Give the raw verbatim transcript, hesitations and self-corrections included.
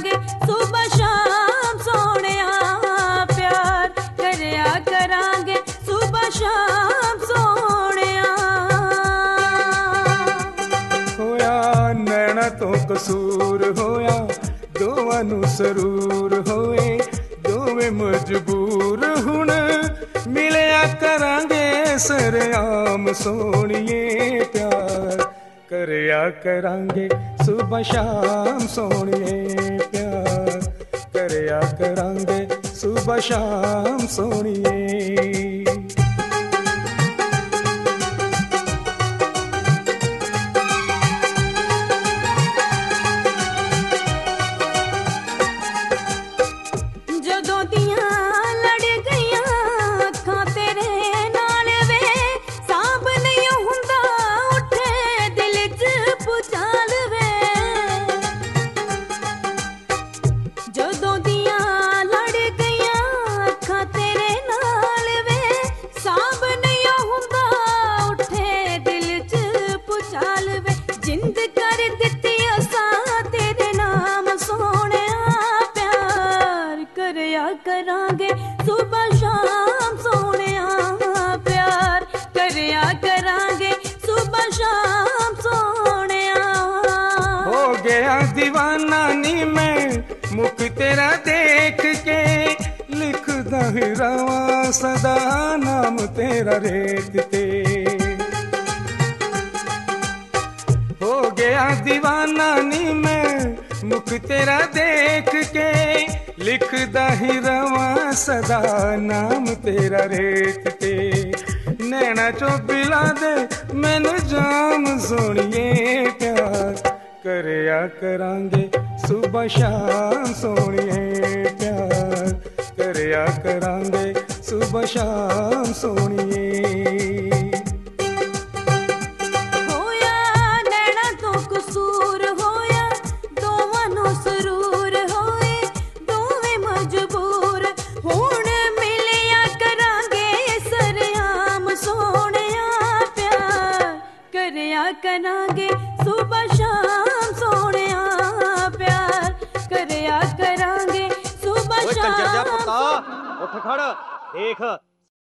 करांगे सुबह शाम सोहणिया, प्यार करया करांगे सुबह शाम सोहणिया। होया नैना तो कसूर होया, दोवां नू सरूर होए, दोवें मजबूर हुण मिलिया करांगे सरेआम सोहणिए। प्यार करया करांगे सुबह शाम सोहणिए, प्यार करया करांगे सुबह शाम सोहणिए। जदों दियां लड़ गईयां अखां तेरे नाल वे, साब नहीं हुंदा उठे दिल च भुचाल वे। जदों दियां लड़ गईयां अखां तेरे नाल वे, साब नहीं हुंदा उठे दिल च भुचाल वे। जिंद कर दित्ती असां तेरे नाम सोहणिया, प्यार करया करांगे सुबह शाम सोहणिया, प्यार करया करांगे सुबह शाम सोहणिया। हो गया दीवाना नी मैं मुख तेरा देख के, लिखदा ही रवां सदा नाम तेरा रेत ते। हो गया दीवाना नी मैं मुख तेरा देख के, लिखदा ही रवां सदा नाम तेरा रेत ते। नैना चो पिला दे मैनू जाम सोहणिए, प्यार करया करांगे सुबह शाम सोहणिए, प्यार करया करांगे सुबह शाम सोहणिए। होया नैना तो कसूर होया, दोवां नू सरूर होए, दोवें मजबूर हुण मिलिया करांगे सरेआम सोहणिया। प्यार करया करांगे सुबह शाम सोहणिया, प्यार करया करांगे सुबह ਓਏ ਕੰਜਰ ਦਿਆ शाम। ਪੁੱਤਾ ਉੱਠ ਖੜ, ਦੇਖ